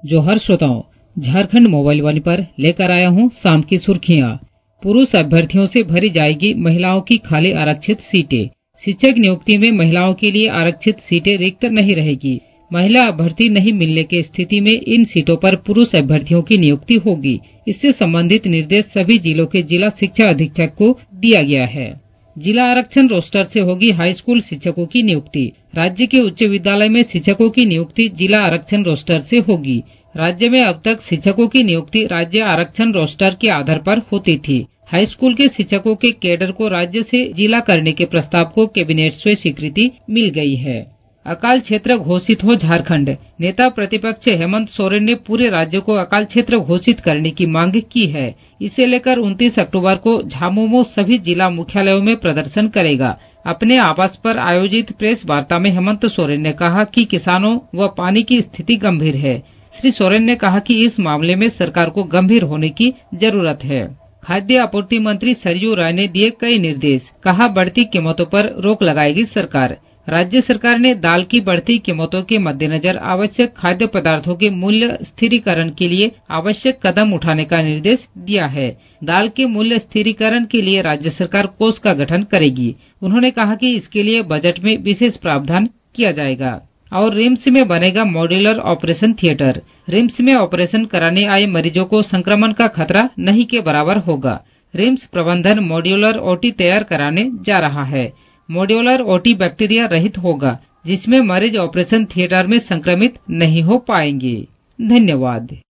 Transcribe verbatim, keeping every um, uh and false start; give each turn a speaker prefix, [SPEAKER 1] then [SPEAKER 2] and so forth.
[SPEAKER 1] जोहार श्रोताओं, झारखंड मोबाइल वाणी पर लेकर आया हूं शाम की सुर्खियां। पुरुष अभ्यर्थियों से भरी जाएगी महिलाओं की खाली आरक्षित सीटें। शिक्षक नियुक्ति में महिलाओं के लिए आरक्षित सीटें रिक्त नहीं रहेगी। महिला अभ्यर्थी नहीं मिलने की स्थिति में इन सीटों पर पुरुष अभ्यर्थियों की नियुक्ति होगी। इससे संबंधित निर्देश सभी जिलों के जिला शिक्षा अधीक्षक को दिया गया है। जिला आरक्षण रोस्टर से होगी हाई स्कूल शिक्षकों की नियुक्ति। राज्य के उच्च विद्यालय में शिक्षकों की नियुक्ति जिला आरक्षण रोस्टर से होगी। राज्य में अब तक शिक्षकों की नियुक्ति राज्य आरक्षण रोस्टर के आधार पर होती थी। हाई स्कूल के शिक्षकों के कैडर को राज्य से जिला करने के प्रस्ताव को कैबिनेट से स्वीकृति मिल गई है। अकाल क्षेत्र घोषित हो झारखंड। नेता प्रतिपक्ष हेमंत सोरेन ने पूरे राज्य को अकाल क्षेत्र घोषित करने की मांग की है। इसे लेकर उनतीस अक्टूबर को झामुमो सभी जिला मुख्यालयों में प्रदर्शन करेगा। अपने आवास पर आयोजित प्रेस वार्ता में हेमंत सोरेन ने कहा कि किसानों व पानी की स्थिति गंभीर है। श्री सोरेन ने कहा कि इस मामले में सरकार को गंभीर होने की जरूरत है। खाद्य आपूर्ति मंत्री सरयू राय ने दिए कई निर्देश। कहा, बढ़ती कीमतों पर रोक लगाएगी सरकार। राज्य सरकार ने दाल की बढ़ती कीमतों के मद्देनजर आवश्यक खाद्य पदार्थों के मूल्य स्थिरीकरण के लिए आवश्यक कदम उठाने का निर्देश दिया है। दाल के मूल्य स्थिरीकरण के लिए राज्य सरकार कोष का गठन करेगी। उन्होंने कहा कि इसके लिए बजट में विशेष प्रावधान किया जाएगा। और रिम्स में बनेगा मॉड्यूलर ऑपरेशन थिएटर। रिम्स में ऑपरेशन कराने आए मरीजों को संक्रमण का खतरा नहीं के बराबर होगा। रिम्स प्रबंधन मॉड्यूलर ओटी तैयार कराने जा रहा है। मॉड्यूलर ओटी बैक्टीरिया रहित होगा, जिसमें मरीज ऑपरेशन थिएटर में संक्रमित नहीं हो पाएंगे। धन्यवाद।